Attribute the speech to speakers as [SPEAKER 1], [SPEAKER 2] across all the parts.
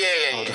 [SPEAKER 1] やいやいや。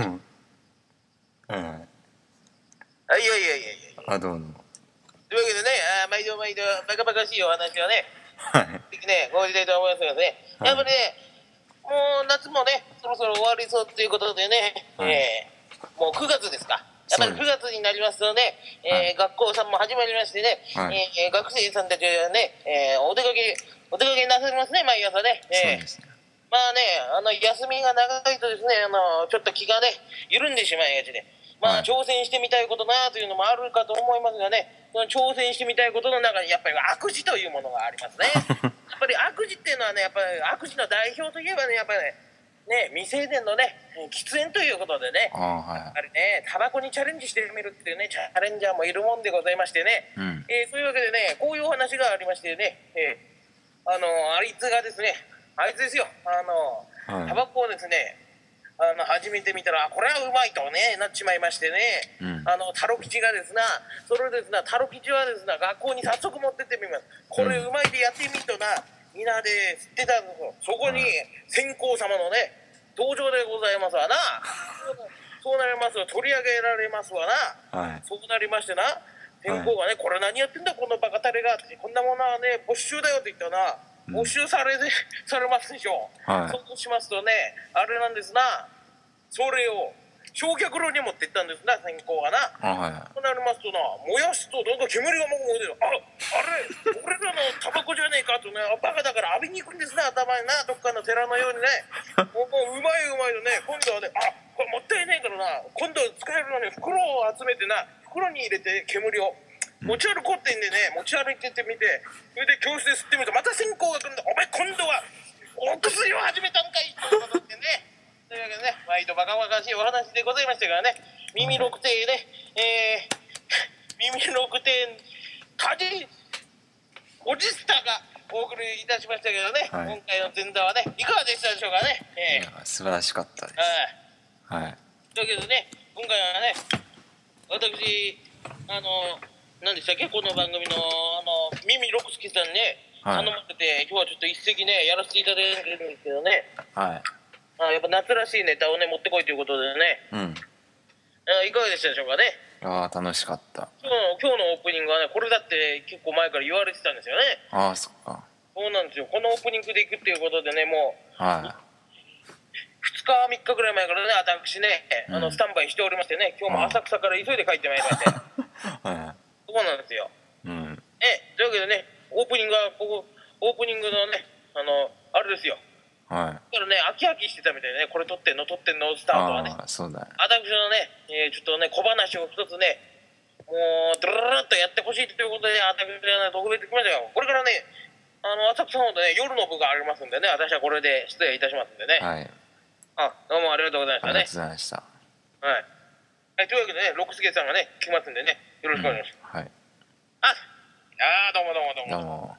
[SPEAKER 2] あ、どうも。
[SPEAKER 1] というわけでね、毎度バカバカしいお話をね、
[SPEAKER 2] はい。
[SPEAKER 1] ね、ご時代と思いますがね、
[SPEAKER 2] はい
[SPEAKER 1] やっぱりね、もう夏もね、そろそろ終わりそうっていうことでね、
[SPEAKER 2] はい。
[SPEAKER 1] もう9月ですか。やっぱり9月になりますとね、
[SPEAKER 2] はい、
[SPEAKER 1] 学校さんも始まりましてね、
[SPEAKER 2] はい、
[SPEAKER 1] 学生さんたちはね、お出かけなさいますね、毎朝ね。
[SPEAKER 2] そうですね。
[SPEAKER 1] まあね、休みが長いとですね、ちょっと気がね、緩んでしまいがちで、まあ、
[SPEAKER 2] はい、
[SPEAKER 1] 挑戦してみたいことなというのもあるかと思いますがね、その挑戦してみたいことの中にやっぱり悪事というものがありますね。やっぱり悪事っていうのはね、やっぱり悪事の代表といえばね、やっぱりね、未成年のね、喫煙ということでね、
[SPEAKER 2] はい。
[SPEAKER 1] やっぱりね、タバコにチャレンジしてみるっていうね、チャレンジャーもいるもんでございましてね、
[SPEAKER 2] うん。
[SPEAKER 1] そういうわけでね、こういうお話がありましてね、あいつがですね、あいつですよ、
[SPEAKER 2] はい、
[SPEAKER 1] タバコをですね、始めてみたら、これはうまいとね、なっちまいましてね、
[SPEAKER 2] うん。
[SPEAKER 1] タロ吉がですな、それですな、タロ吉はですな、学校に早速持ってってみます。これうまいでやってみとな、みんなで吸ってたんですよ。そこに、先公様のね、登場でございますわな。そうなりますと、取り上げられますわな。
[SPEAKER 2] はい。
[SPEAKER 1] そうなりましてな、先公がね、これ何やってんだ、このバカタレが。こんなものはね、没収だよって言ったらな、没収されますでしょう。
[SPEAKER 2] はい。
[SPEAKER 1] そうしますとね、あれなんですな、それを焼却炉に持って行ったんですな、先行がな。
[SPEAKER 2] はい。
[SPEAKER 1] そうなりますとな、燃やすとどんどん煙がもくもく出る。あれ、俺らのタバコじゃねえかとね、バカだから浴びに行くんですな、頭にな、どっかの寺のようにね。もううまいうまいのね、今度はね、これもったいないからな、今度使えるのに袋を集めてな、袋に入れて煙を持ち歩こうってんでね、持ち歩いてみて、それで教室で吸ってみると、また先行が来るんだ。お前今度はお薬を始めたんかいということでね。というわけでね、毎度バカバカしいお話でございましたからね、耳六点ね、耳六点カジおじスタがお送りいたしましたけどね、
[SPEAKER 2] はい、
[SPEAKER 1] 今回の前座はね、いかがでしたでしょうかね。
[SPEAKER 2] いや、素晴らしかったです。はい。
[SPEAKER 1] というわけでね、今回はね、私、何でしたっけ、この番組の、耳六助さんにね、頼まれて、今日はちょっと一席ね、やらせていただいてるんですけどね、
[SPEAKER 2] はい。
[SPEAKER 1] やっぱ夏らしいネタをね、持ってこいということでね、
[SPEAKER 2] うん。
[SPEAKER 1] いかがでしたでしょうかね。
[SPEAKER 2] 楽しかった。
[SPEAKER 1] 今日のオープニングはね、これだって結構前から言われてたんですよね。
[SPEAKER 2] そっか。
[SPEAKER 1] そうなんですよ。このオープニングでいくっていうことでね、もう、
[SPEAKER 2] は
[SPEAKER 1] 2日、3日ぐらい前からね、私ね、スタンバイしておりましてね、今日も浅草から急いで帰ってまいりまして、
[SPEAKER 2] は
[SPEAKER 1] そうなんですよ。
[SPEAKER 2] い。うん。
[SPEAKER 1] というわけでね、オープニングのね、あれですよ。
[SPEAKER 2] はい。
[SPEAKER 1] だからね、飽き飽きしてたみたいでね、これ撮ってんのスタートはね。
[SPEAKER 2] そうだね。
[SPEAKER 1] 私のね、ちょっとね、小話を一つね、もう、ドゥルルルっとやってほしいということで、私はね、特別来ましたよ。これからね、浅草の方でね、夜の部がありますんでね、私はこれで失礼いたしますんでね。
[SPEAKER 2] はい。
[SPEAKER 1] どうもありがとうございましたね。
[SPEAKER 2] ありがとうございました。
[SPEAKER 1] はい。というわけでね、六助さんがね、来ますんでね、よろしくお願いします。
[SPEAKER 2] はい。
[SPEAKER 1] どうも。
[SPEAKER 2] どうも。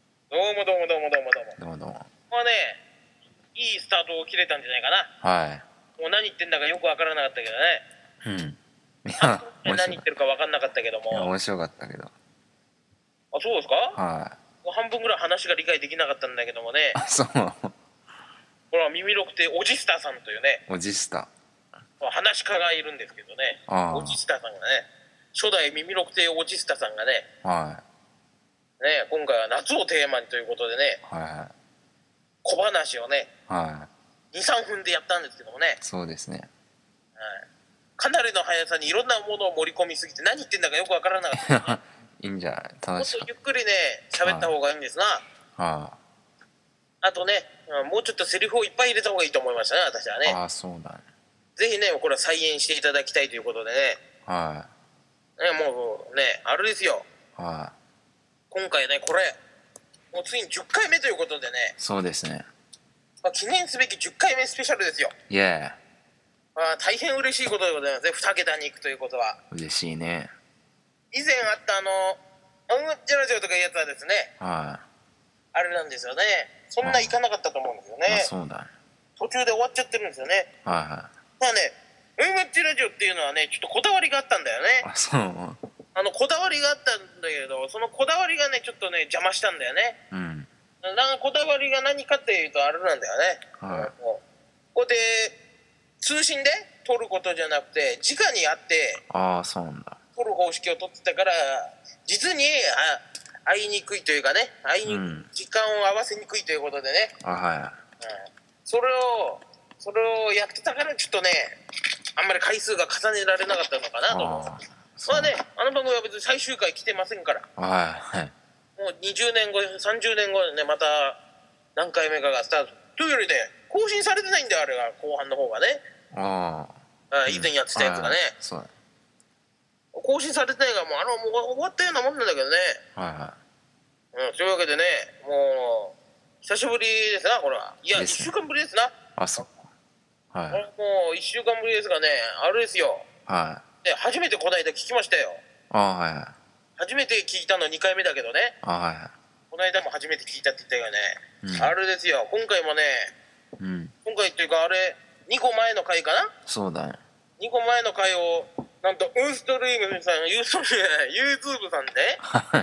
[SPEAKER 1] まあね、いいスタートを切れたんじゃないかな。
[SPEAKER 2] はい。
[SPEAKER 1] もう何言ってんだかよくわからなかったけどね。
[SPEAKER 2] うん。いや、
[SPEAKER 1] 何言ってるか分かんなかったけども。
[SPEAKER 2] 面白かったけど。
[SPEAKER 1] そうですか？
[SPEAKER 2] はい。
[SPEAKER 1] 半分ぐらい話が理解できなかったんだけどもね。
[SPEAKER 2] そう。
[SPEAKER 1] これは耳六手おじスタさんというね、
[SPEAKER 2] おじスタ。
[SPEAKER 1] 話し家がいるんですけどね。おじスタさんがね、初代耳六手おじスタさんがね、ね、今回は夏をテーマにということでね、小話をね、2、3分でやったんですけどもね。
[SPEAKER 2] そうですね。
[SPEAKER 1] かなりの速さにいろんなものを盛り込みすぎて何言ってんだかよくわからなかった、ね。
[SPEAKER 2] いいんじゃない？楽しかった。もっと
[SPEAKER 1] ゆっくりね、喋った方がいいんですな。あとね、もうちょっとセリフをいっぱい入れた方がいいと思いましたね、私はね。
[SPEAKER 2] そうだね。ぜ
[SPEAKER 1] ひね、これは再現していただきたいということでね。もうね、あれですよ。今回ね、これ、もうついに10回目ということでね。
[SPEAKER 2] そうですね。
[SPEAKER 1] 記念すべき10回目スペシャルですよ。大変嬉しいことでございますね、2桁に行くということは。
[SPEAKER 2] 嬉しいね。
[SPEAKER 1] 以前あった音楽ジャラジオとかいうやつはですね、あれなんですよね。そんないかなかったと思うんですよね。
[SPEAKER 2] そうだね。
[SPEAKER 1] 途中で終わっちゃってるんですよね。まあね、音楽ジャラジオっていうのはね、ちょっとこだわりがあったんだよね。こだわりがあったんだけど、そのこだわりがね、ちょっとね、邪魔したんだよね。こだわりが何かっていうと、あれなんだよね。ここで、 通信で撮ることじゃなくて直に会って
[SPEAKER 2] ああ、そうなんだ。
[SPEAKER 1] 撮る方式を取ってたから、実に会いにくいというかね、時間を合わせにくいということでね、
[SPEAKER 2] はい。
[SPEAKER 1] それをやってたからちょっとね、あんまり回数が重ねられなかったのかなと思う。まあね、あの番組は別に最終回来てませんから、
[SPEAKER 2] はい。
[SPEAKER 1] もう20年後30年後でね、また何回目かがスタートというよりね、更新されてないんだよ、あれが後半の方がね。以前やってたやつがね、
[SPEAKER 2] そうだ。
[SPEAKER 1] 更新されてないからもう終わったようなもんなんだけどね。というわけでね、もう久しぶりですな、これは。いや、1週間ぶりですな。
[SPEAKER 2] あ、そうか。
[SPEAKER 1] もう1週間ぶりですがね、あれですよ。で初めてこの間聞きましたよ。初めて聞いたの2回目だけどね。この間も初めて聞いたって言ったよね。あれですよ、今回もね、今回っていうかあれ2個前の回かな。
[SPEAKER 2] そうだね。
[SPEAKER 1] 2個前の回をなんとウンストリームさん、YouTube さんで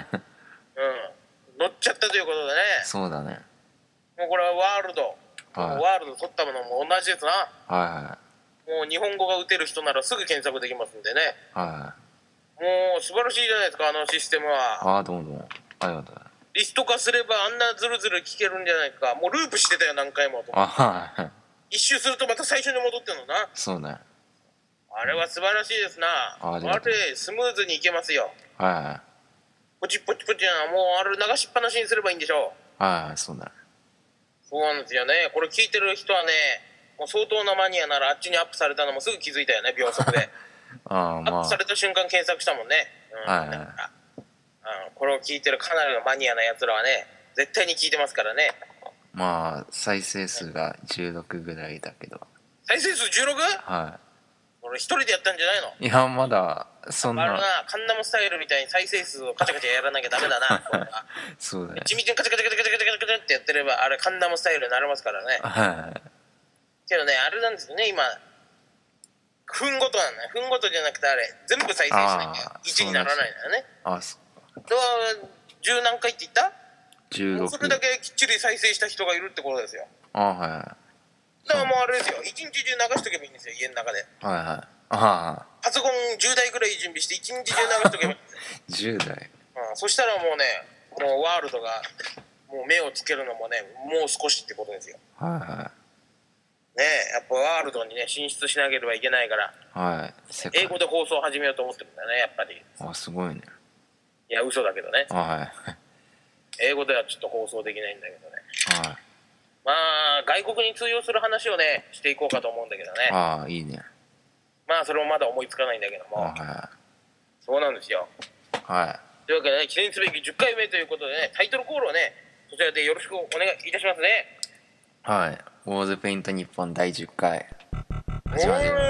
[SPEAKER 1] 乗っちゃったということでね。
[SPEAKER 2] そうだね。
[SPEAKER 1] もうこれはワールド撮ったものも同じですな。もう日本語が打てる人ならすぐ検索できますんでね。もう素晴らしいじゃないですか、あのシステムは。
[SPEAKER 2] どうもありがとう。
[SPEAKER 1] リスト化すればあんなズルズル聞けるんじゃないか。もうループしてたよ、何回も。一周するとまた最初に戻ってんのな。
[SPEAKER 2] そうね。
[SPEAKER 1] あれは素晴らしいですな。あれスムーズにいけますよ。ポチポチポチな、もうあれ流しっぱなしにすればいいんでしょう。
[SPEAKER 2] そうだ。
[SPEAKER 1] そうなんですよね。これ聞いてる人はね、もう相当なマニアならあっちにアップされたのもすぐ気づいたよね、秒速で。アップされた瞬間検索したもんね。これを聞いてるかなりのマニアなやつらはね、絶対に聞いてますからね。
[SPEAKER 2] まあ再生数が16ぐらいだけど。
[SPEAKER 1] 再生数 16？ 俺一人でやったんじゃないの？
[SPEAKER 2] いや、まだそんな。
[SPEAKER 1] カンナムスタイルみたいに再生数をカチャカチャやらなきゃダメだな。
[SPEAKER 2] そうだね。
[SPEAKER 1] 地道にカチャカチャカチャカチャカチャカチャってやってれば、あれカンナムスタイルになりますからね。けどね、あれなんですよね、今分ごとなんだね。分ごとじゃなくてあれ全部再生しなきゃ1にならないんだよね。
[SPEAKER 2] そう
[SPEAKER 1] か。10何回って言った？
[SPEAKER 2] 16。
[SPEAKER 1] それだけきっちり再生した人がいるってことですよ。だからもうあれですよ、一日中流しとけばいいんですよ、家の中で。パソコン10台ぐらい準備して一日中流しとけばいいんですよ。
[SPEAKER 2] 10台。
[SPEAKER 1] そしたらもうね、もうワールドがもう目をつけるのもね、もう少しってことですよ。ねえ、やっぱワールドにね進出しなければいけないから、英語で放送を始めようと思ってるんだよね、やっぱり。
[SPEAKER 2] すごいね。
[SPEAKER 1] いや、嘘だけどね。英語ではちょっと放送できないんだけどね。まあ外国に通用する話をねしていこうかと思うんだけどね。
[SPEAKER 2] いいね。
[SPEAKER 1] まあそれもまだ思いつかないんだけども。そうなんですよ。というわけでね、記念すべき10回目ということでね、タイトルコールをねそちらでよろしくお願いいたしますね。
[SPEAKER 2] ウォーズペイント日本第10回
[SPEAKER 1] 始まります。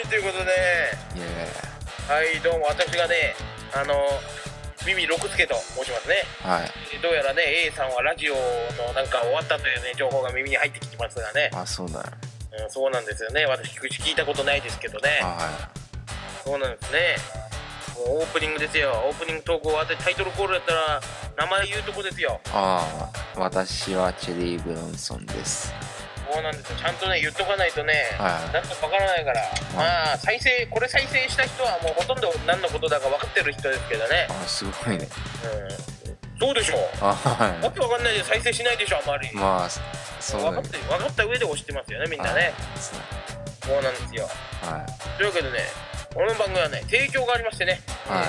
[SPEAKER 1] ということで、どうも私がね耳六助と申しますね。どうやらね A さんはラジオのなんか終わったというね情報が耳に入ってきてますがね。
[SPEAKER 2] そうだよ。
[SPEAKER 1] そうなんですよね。私聞いたことないですけどね。そうなんですね。もうオープニングですよ。オープニングトーク終わってタイトルコールやったら名前言うとこですよ。
[SPEAKER 2] 私はチェリー・ブロンソンです。
[SPEAKER 1] そうなんですよ。ちゃんとね言っとかないとね、なんかわからないから。まあこれ再生した人はもうほとんど何のことだか分かってる人ですけどね。
[SPEAKER 2] すごいね。
[SPEAKER 1] そうでしょう。わけわかんないで再生しないでしょ、あまり。
[SPEAKER 2] そうだね。
[SPEAKER 1] 分かった上で押してますよね、みんなね。そうなんですよ。というわけでね、この番組はね提供がありましてね、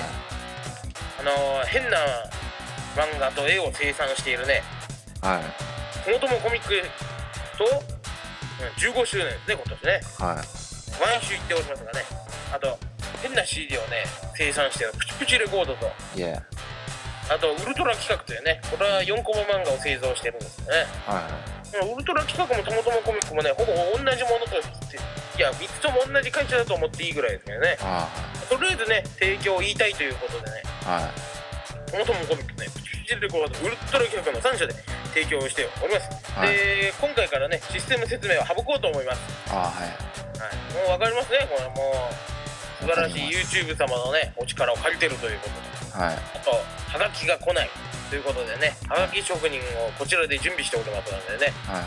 [SPEAKER 1] 変な漫画と絵を生産しているね、ともともコミックと15周年ですね、今年ね。毎週行っておりますがね、あと変な CD をね生産しているプチプチレコードと、あとウルトラ企画というね、これは4コマ漫画を製造してるんですよね。ウルトラ企画もともともコミックもねほぼ同じものとして、いや3つとも同じ会社だと思っていいぐらいですけどね。とりあえずね提供を言いたいということでね、ともともコミックねプチプチレコードウルトラ企画の3社で提供しております。で今回からねシステム説明を省こうと思います。もう分かりますね、これもう素晴らしい YouTube 様のねお力を借りてるということで、あとはがきが来ないということでね、はがき職人をこちらで準備しておりますのでね、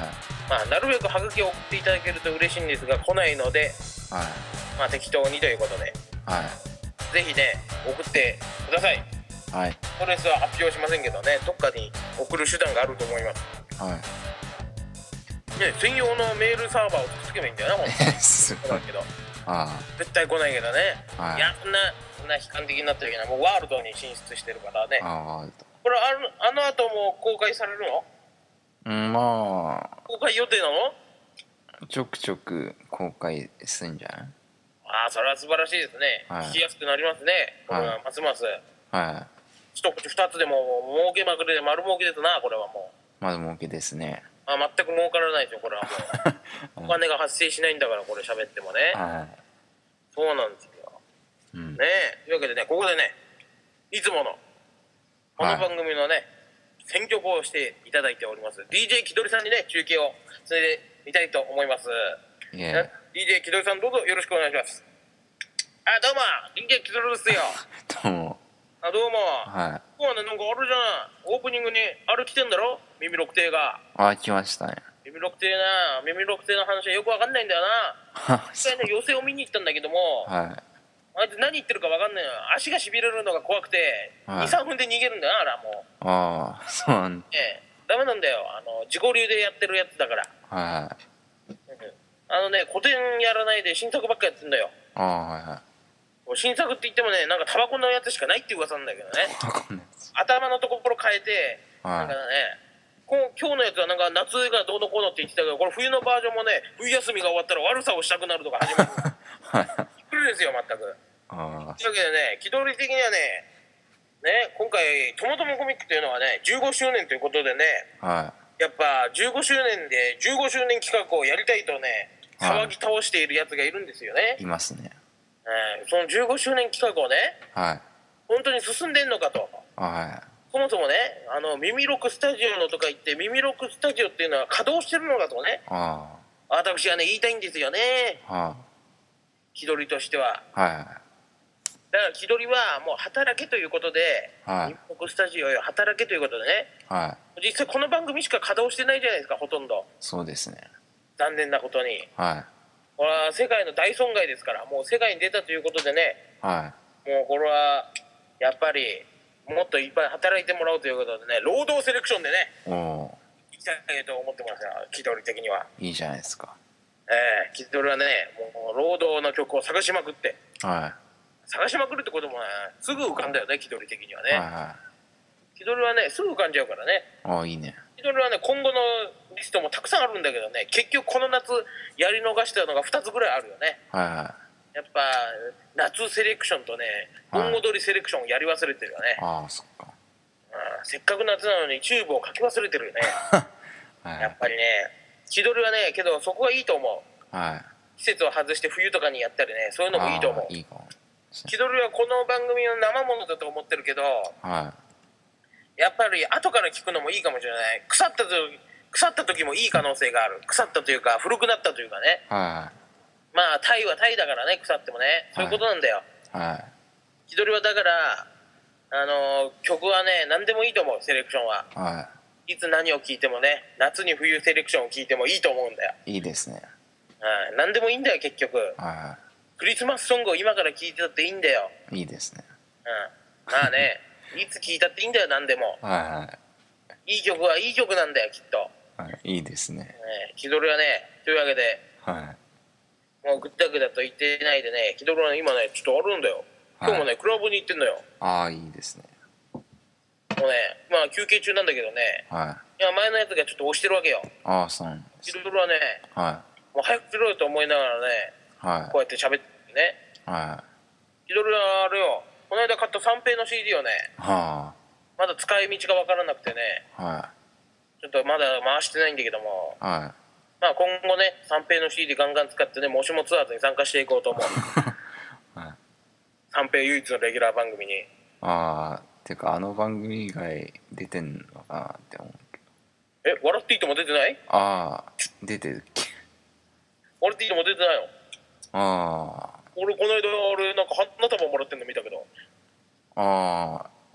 [SPEAKER 1] まあなるべくハガキを送っていただけると嬉しいんですが来ないので、
[SPEAKER 2] はい
[SPEAKER 1] まあ適当にということで、
[SPEAKER 2] はい
[SPEAKER 1] ぜひね送ってください。
[SPEAKER 2] はい
[SPEAKER 1] アドレスは発表しませんけどね、どっかに送る手段があると思います
[SPEAKER 2] はい
[SPEAKER 1] ね。専用のメールサーバーをつけばいいんだよな、ほんと
[SPEAKER 2] すごい。
[SPEAKER 1] だけど
[SPEAKER 2] あ
[SPEAKER 1] 絶対来ないけどね、
[SPEAKER 2] はい
[SPEAKER 1] いやそんな悲観的になってるけど、もうワールドに進出してるからね。
[SPEAKER 2] あ
[SPEAKER 1] これあの後も公開されるの？
[SPEAKER 2] まあ
[SPEAKER 1] 公開予定なの？
[SPEAKER 2] ちょくちょく公開すんじゃない？
[SPEAKER 1] ああ、それは素晴らしいですね、
[SPEAKER 2] はい
[SPEAKER 1] 聞きやすくなりますね、これはますます
[SPEAKER 2] はい
[SPEAKER 1] 一口二つでも儲けまくりで丸儲けですな、これはもう。
[SPEAKER 2] まだ儲けですね。
[SPEAKER 1] 全く儲からないですよ、これはもうお金が発生しないんだから、これ喋ってもね。
[SPEAKER 2] は
[SPEAKER 1] そうなんですよ、
[SPEAKER 2] いうん
[SPEAKER 1] ねえ。というわけでね、ここでね、いつものこの番組のね、選曲をしていただいております DJ 気取りさんにね、中継をつないでみたいと思います。
[SPEAKER 2] いえ
[SPEAKER 1] DJ 気取りさん、どうぞよろしくお願いします。あ、どうも DJ 気取りですよ。
[SPEAKER 2] どうも
[SPEAKER 1] あ、どうも。
[SPEAKER 2] はい
[SPEAKER 1] 今日はね、なんかあれじゃない、オープニングにあれ来てんだろ、耳六亭が。
[SPEAKER 2] 来ましたね。
[SPEAKER 1] 耳六亭な、耳六亭の話はよくわかんないんだよな。一回ね、寄席を見に行ったんだけども、
[SPEAKER 2] はい
[SPEAKER 1] あいつ何言ってるかわかんないのよ。足がしびれるのが怖くて、
[SPEAKER 2] はい
[SPEAKER 1] 2、3分で逃げるんだよな、あらもう。
[SPEAKER 2] ああそうなん
[SPEAKER 1] ダメなんだよ、自己流でやってるやつだから。
[SPEAKER 2] はい
[SPEAKER 1] 古典やらないで新作ばっかやってんだよ。
[SPEAKER 2] はいはい
[SPEAKER 1] 新作って言ってもね、なんかタバコのやつしかないっていう噂なんだけどね。
[SPEAKER 2] こんなやつ
[SPEAKER 1] 頭のところ変えて、
[SPEAKER 2] はい
[SPEAKER 1] なんかね、今日のやつはなんか夏がどうのこうのって言ってたけど、これ冬のバージョンもね、冬休みが終わったら悪さをしたくなるとか始まる。びっくりですよ、全く。
[SPEAKER 2] あ
[SPEAKER 1] というわけでね、気取り的にはね、今回ともともコミックというのはね、15周年ということでね、
[SPEAKER 2] は
[SPEAKER 1] やっぱ15周年で15周年企画をやりたいとね、騒ぎ倒しているやつがいるんですよね。
[SPEAKER 2] いいますね。
[SPEAKER 1] その15周年企画をね、
[SPEAKER 2] はい
[SPEAKER 1] 本当に進んでんのかと。
[SPEAKER 2] は
[SPEAKER 1] そもそもね、耳ロクスタジオのとか言って、耳ロクスタジオっていうのは稼働してるのかとね、
[SPEAKER 2] いあ
[SPEAKER 1] 私はね、言いたいんですよね、
[SPEAKER 2] あ
[SPEAKER 1] 気取りとしては。
[SPEAKER 2] は
[SPEAKER 1] だから気取りはもう働けということで、
[SPEAKER 2] はい
[SPEAKER 1] 耳ロクスタジオよ、働けということでね、
[SPEAKER 2] いはい
[SPEAKER 1] 実際この番組しか稼働してないじゃないですか、ほとんど。
[SPEAKER 2] そうですね。
[SPEAKER 1] 残念なことに。
[SPEAKER 2] は
[SPEAKER 1] これは世界の大損害ですから、もう世界に出たということでね、
[SPEAKER 2] いは
[SPEAKER 1] もうこれはやっぱりもっといっぱい働いてもらうということでね、労働セレクションでね、
[SPEAKER 2] いおお
[SPEAKER 1] 行きたいと思ってますよ、気取り的には。
[SPEAKER 2] いいじゃないですか。
[SPEAKER 1] 気取りはね、もう労働の曲を探しまくって、
[SPEAKER 2] は
[SPEAKER 1] 探しまくるってこともね、すぐ浮かんだよね、気取り的にはね。
[SPEAKER 2] いはいはい
[SPEAKER 1] 気取りはね、すぐ浮かんじゃうからね。
[SPEAKER 2] ああいいね。
[SPEAKER 1] 気取りはね、今後のリストもたくさんあるんだけどね、結局この夏やり逃したのが2つぐらいあるよね。
[SPEAKER 2] はいは
[SPEAKER 1] やっぱ夏セレクションとね、盆踊りセレクションをやり忘れてるよね。
[SPEAKER 2] ああそっか
[SPEAKER 1] せっかく夏なのにチューブを書き忘れてるよね。
[SPEAKER 2] はい
[SPEAKER 1] やっぱりね、気取りはね、けどそこはいいと思う。
[SPEAKER 2] はい
[SPEAKER 1] 季節を外して冬とかにやったりね、そういうのもいいと思う。
[SPEAKER 2] ああいいかも。
[SPEAKER 1] 気取りはこの番組の生ものだと思ってるけど、
[SPEAKER 2] は
[SPEAKER 1] やっぱり後から聞くのもいいかもしれない。腐った時もいい可能性がある。腐ったというか古くなったというかね。
[SPEAKER 2] いは
[SPEAKER 1] まあタイはタイだからね、腐ってもね、そういうことなんだよ。
[SPEAKER 2] いはい
[SPEAKER 1] 気取りはだから曲はね、何でもいいと思う。セレクションは
[SPEAKER 2] はい
[SPEAKER 1] つ何を聴いてもね、夏に冬セレクションを聴いてもいいと思うんだよ。
[SPEAKER 2] いいですね。
[SPEAKER 1] 何でもいいんだよ結局。
[SPEAKER 2] は
[SPEAKER 1] クリスマスソングを今から聴いてたっていいんだよ。
[SPEAKER 2] いいいですね。
[SPEAKER 1] まあね、いつ聴いたっていいんだよ、何でも。
[SPEAKER 2] はい
[SPEAKER 1] い曲はいい曲なんだよ、きっと。
[SPEAKER 2] いいいですね。
[SPEAKER 1] 気取りはね、というわけで
[SPEAKER 2] はい
[SPEAKER 1] もうぐったぐだと言ってないでね、気取りはね、今ね、ちょっとあるんだよ。今日もね、クラブに行ってんのよ。
[SPEAKER 2] ああいいですね。
[SPEAKER 1] もうね、まあ休憩中なんだけどね、
[SPEAKER 2] はい
[SPEAKER 1] いや前のやつがちょっと押してるわけよ。
[SPEAKER 2] ああそうなんです。
[SPEAKER 1] 気取りはね、
[SPEAKER 2] は
[SPEAKER 1] もう早くしろよと思いながらね、
[SPEAKER 2] いは
[SPEAKER 1] こうやって喋ってね。
[SPEAKER 2] いは
[SPEAKER 1] 気取りはあれよ、この間買った三平の CD をね、
[SPEAKER 2] いは
[SPEAKER 1] まだ使い道が分からなくてね、
[SPEAKER 2] あは
[SPEAKER 1] ちょっとまだ回してないんだけども、
[SPEAKER 2] いは
[SPEAKER 1] まあ今後ね、三平の CD ガンガン使ってね、もしもツアーズに参加していこうと思う。
[SPEAKER 2] いはい。
[SPEAKER 1] 三平唯一のレギュラー番組に。
[SPEAKER 2] ああてかあの番組以外出てんのかなって思うけど。
[SPEAKER 1] 笑っていいとも出てない？
[SPEAKER 2] ああ出てるっけ。
[SPEAKER 1] 笑っていいとも出てないの？
[SPEAKER 2] あ
[SPEAKER 1] 俺この間俺なんか花束もらってんの見たけど。
[SPEAKER 2] あ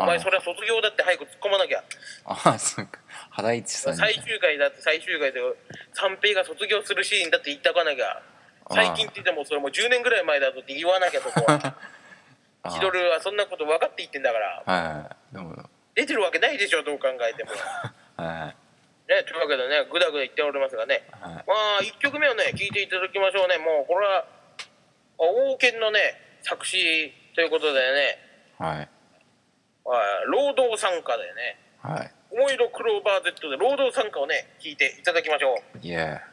[SPEAKER 1] お前それは卒業だって早く突っ込まなきゃ。
[SPEAKER 2] あ、そうか。肌一さん
[SPEAKER 1] 最終回だって最終回で三平が卒業するシーンだって言っておかなきゃ。最近って言ってもそれもう10年ぐらい前だとって言わなきゃそこは。千鳥はそんなこと分かって言ってんだから。
[SPEAKER 2] はい。でも
[SPEAKER 1] 出てるわけないでしょどう考えても。
[SPEAKER 2] はい。
[SPEAKER 1] ね、というわけでね、ぐだぐだ言っておりますがね、
[SPEAKER 2] はい、
[SPEAKER 1] まあ1曲目をね聴いていただきましょうね。もうこれは王権のね作詞ということでね、
[SPEAKER 2] はい、
[SPEAKER 1] 労働参加でね、
[SPEAKER 2] はい、
[SPEAKER 1] 思いのクローバー Z で労働参加をね聴いていただきましょう。
[SPEAKER 2] Yeah